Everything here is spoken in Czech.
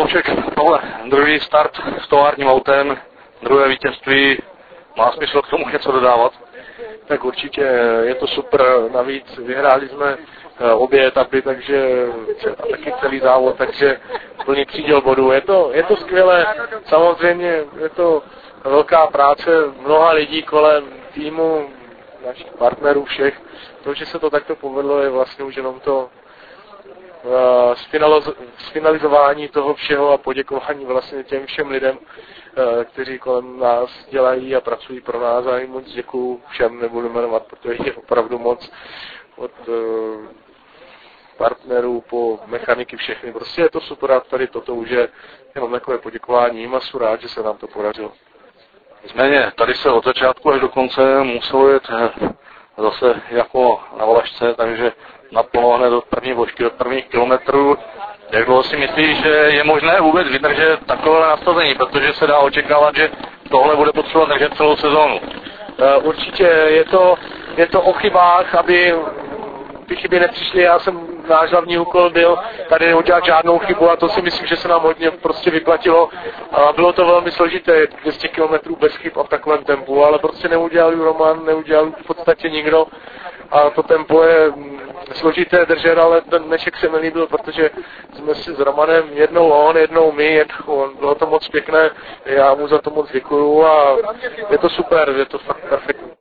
Michalošek, tohle druhý start s továrním autem, druhé vítězství, má smysl k tomu něco dodávat? Tak určitě je to super, navíc vyhráli jsme obě etapy, takže a taky celý závod, takže plný příděl bodů. Je to skvělé, samozřejmě je to velká práce mnoha lidí kolem týmu, našich partnerů všech. To, že se to takto povedlo, je vlastně už jenom to sfinalizování toho všeho a poděkování vlastně těm všem lidem, kteří kolem nás dělají a pracují pro nás, a jim moc děkuju všem, nebudu jmenovat, protože je opravdu moc, od partnerů po mechaniky všechny. Prostě je to super a tady toto už je jenom takové poděkování jim a jsem rád, že se nám to podařilo. Nicméně, tady se od začátku až do konce muselo jet zase jako na Valašce, takže naplno hned od první božky, od prvních kilometrů. Jak dlouho si myslíš, že je možné vůbec vydržet takové nasazení, protože se dá očekávat, že tohle bude potřeba držet celou sezónu? Určitě je to o chybách, aby ty chyby nepřišly. Náš hlavní úkol byl tady neudělat žádnou chybu a to si myslím, že se nám hodně prostě vyplatilo. A bylo to velmi složité, 200 km bez chyb a v takovém tempu, ale prostě neudělal Roman, neudělal v podstatě nikdo. A to tempo je složité držet, ale ten dnešek se mi líbil, protože jsme si s Romanem jednou on, jednou my, bylo to moc pěkné, já mu za to moc děkuju a je to super, je to fakt perfektní.